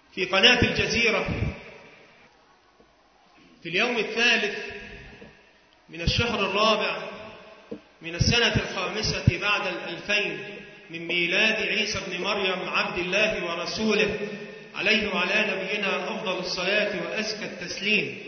في قناة الجزيرة في اليوم الثالث من الشهر الرابع من السنة 5 بعد 2000 من ميلاد عيسى بن مريم عبد الله ورسوله، عليه وعلى نبينا أفضل الصلاة وأزكى التسليم.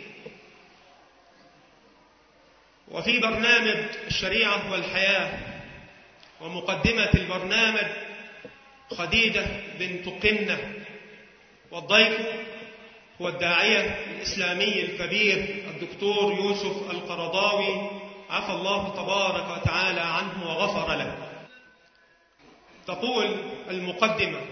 وفي برنامج الشريعة والحياة ومقدمة البرنامج خديجة بنت قنة، والضيف هو الداعية الإسلامي الكبير الدكتور يوسف القرضاوي، عفى الله تبارك وتعالى عنه وغفر له. تقول المقدمة: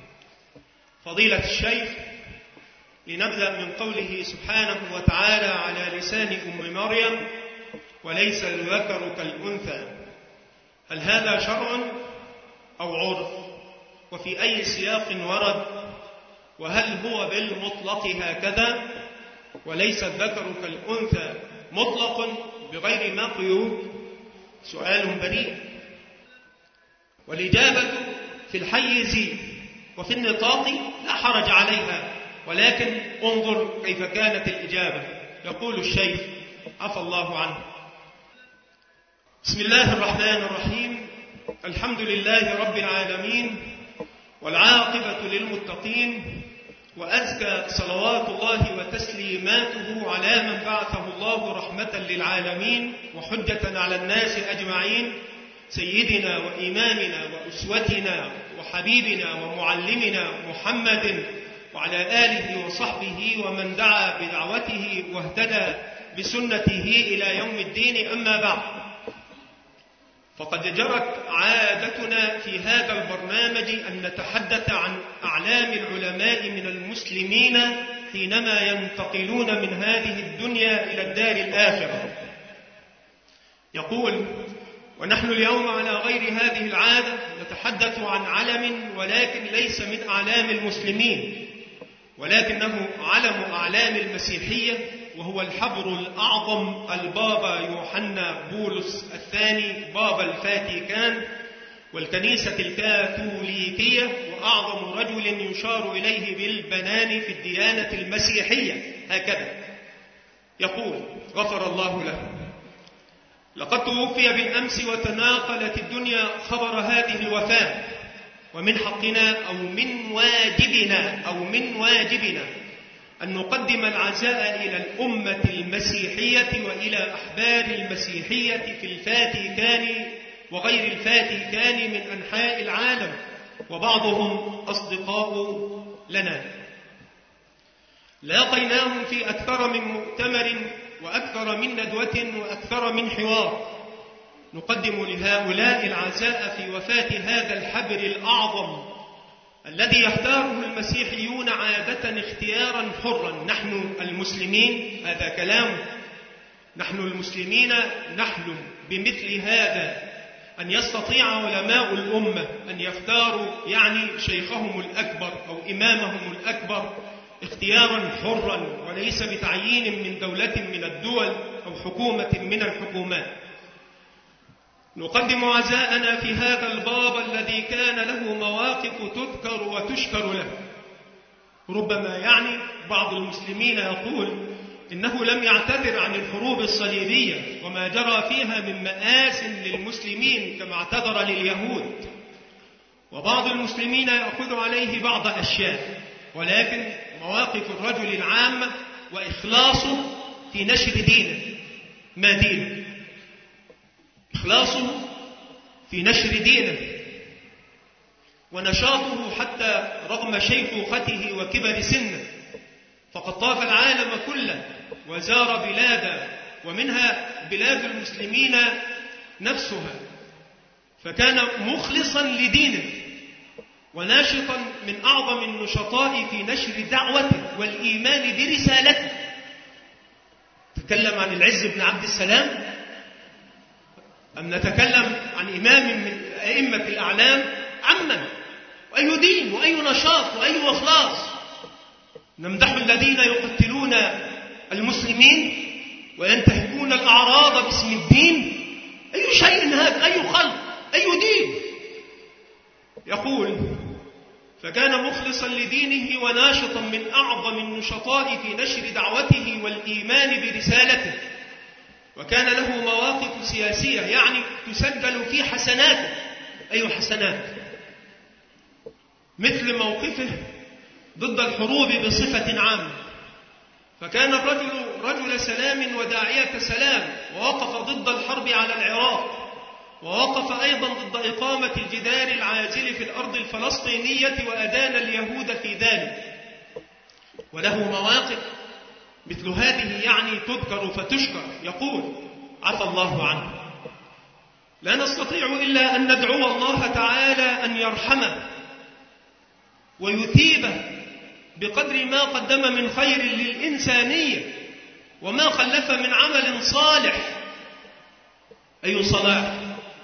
فضيلة الشيخ، لنبدأ من قوله سبحانه وتعالى على لسان أم مريم: وليس الذكر كالأنثى. هل هذا شرع أو عرف؟ وفي أي سياق ورد؟ وهل هو بالمطلق هكذا؟ وليس الذكر كالأنثى مطلق بغير ما قيود؟ سؤال بريء، والإجابة في الحيز وفي النطاق لا حرج عليها، ولكن انظر كيف كانت الإجابة. يقول الشيخ عفى الله عنه: بسم الله الرحمن الرحيم، الحمد لله رب العالمين، والعاقبة للمتقين، وأزكى صلوات الله وتسليماته على من بعثه الله رحمة للعالمين وحجة على الناس أجمعين، سيدنا وإمامنا وأسوتنا وحبيبنا ومعلمنا محمد، وعلى آله وصحبه ومن دعا بدعوته واهتدى بسنته إلى يوم الدين. أما بعد، فقد جرت عادتنا في هذا البرنامج أن نتحدث عن أعلام العلماء من المسلمين حينما ينتقلون من هذه الدنيا إلى الدار الآخرة. يقول: ونحن اليوم على غير هذه العادة نتحدث عن علم، ولكن ليس من أعلام المسلمين، ولكنه علم أعلام المسيحية، وهو الحبر الأعظم البابا يوحنا بولس الثاني بابا الفاتيكان والكنيسة الكاثوليكية، وأعظم رجل يشار إليه بالبنان في الديانة المسيحية. هكذا يقول غفر الله له: لقد توفي بالأمس وتناقلت الدنيا خبر هذه الوفاة، ومن حقنا أو من واجبنا أن نقدم العزاء إلى الأمة المسيحية وإلى أحبار المسيحية في الفاتيكان وغير الفاتيكان من أنحاء العالم، وبعضهم أصدقاء لنا. لاقيناهم في أكثر من مؤتمر وأكثر من ندوة وأكثر من حوار. نقدم لهؤلاء العزاء في وفاة هذا الحبر الأعظم الذي يختاره المسيحيون عادة اختيارا حرا. نحن المسلمين، هذا كلام، نحن المسلمين نحلم بمثل هذا، أن يستطيع علماء الأمة أن يختاروا شيخهم الأكبر أو إمامهم الأكبر اختيارا حرا، وليس بتعيين من دولة من الدول أو حكومة من الحكومات. نقدم عزاءنا في هذا البابا الذي كان له مواقف تذكر وتشكر له. ربما بعض المسلمين يقول إنه لم يعتذر عن الحروب الصليبية وما جرى فيها من مآس للمسلمين كما اعتذر لليهود، وبعض المسلمين يأخذ عليه بعض أشياء، ولكن مواقف الرجل العامة وإخلاصه في نشر دينه. ما دينه؟ إخلاصه في نشر دينه ونشاطه حتى رغم شيخوخته وكبر سنه، فقد طاف العالم كله وزار بلادا ومنها بلاد المسلمين نفسها، فكان مخلصا لدينه وناشطا من أعظم النشطاء في نشر دعوته والإيمان برسالته. تكلم عن العز بن عبد السلام أم نتكلم عن إمام من أئمة الأعلام؟ عمن وأي دين وأي نشاط وأي إخلاص؟ نمدح الذين يقتلون المسلمين وينتهكون الأعراض باسم الدين؟ أي شيء هذا؟ أي خلق؟ أي دين؟ يقول: فكان مخلصا لدينه وناشطا من أعظم النشطاء في نشر دعوته والإيمان برسالته، وكان له مواقف سياسية يعني تسجل في حسناته، أي حسنات، مثل موقفه ضد الحروب بصفة عامة، فكان الرجل رجل سلام وداعية سلام، ووقف ضد الحرب على العراق، ووقف أيضا ضد إقامة الجدار العازل في الأرض الفلسطينية وأدان اليهود في ذلك. وله مواقف مثل هذه يعني تذكر فتشكر. يقول عفى الله عنه: لا نستطيع إلا أن ندعو الله تعالى أن يرحمه ويثيبه بقدر ما قدم من خير للإنسانية وما خلف من عمل صالح، أي صلاح،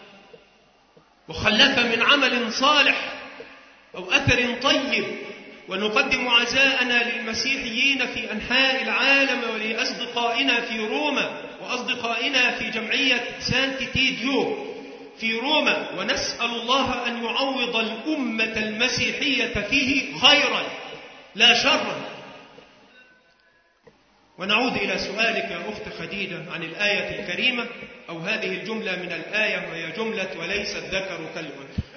وخلف من عمل صالح أو أثر طيب. ونقدم عزاءنا للمسيحيين في أنحاء العالم ولأصدقائنا في روما وأصدقائنا في جمعية سانت تيديو في روما، ونسأل الله أن يعوض الأمة المسيحية فيه خيرا لا شرا. ونعود إلى سؤالك يا أخت خديجة عن الآية الكريمة أو هذه الجملة من الآية، وهي جملة وليس الذكر كالأنثى.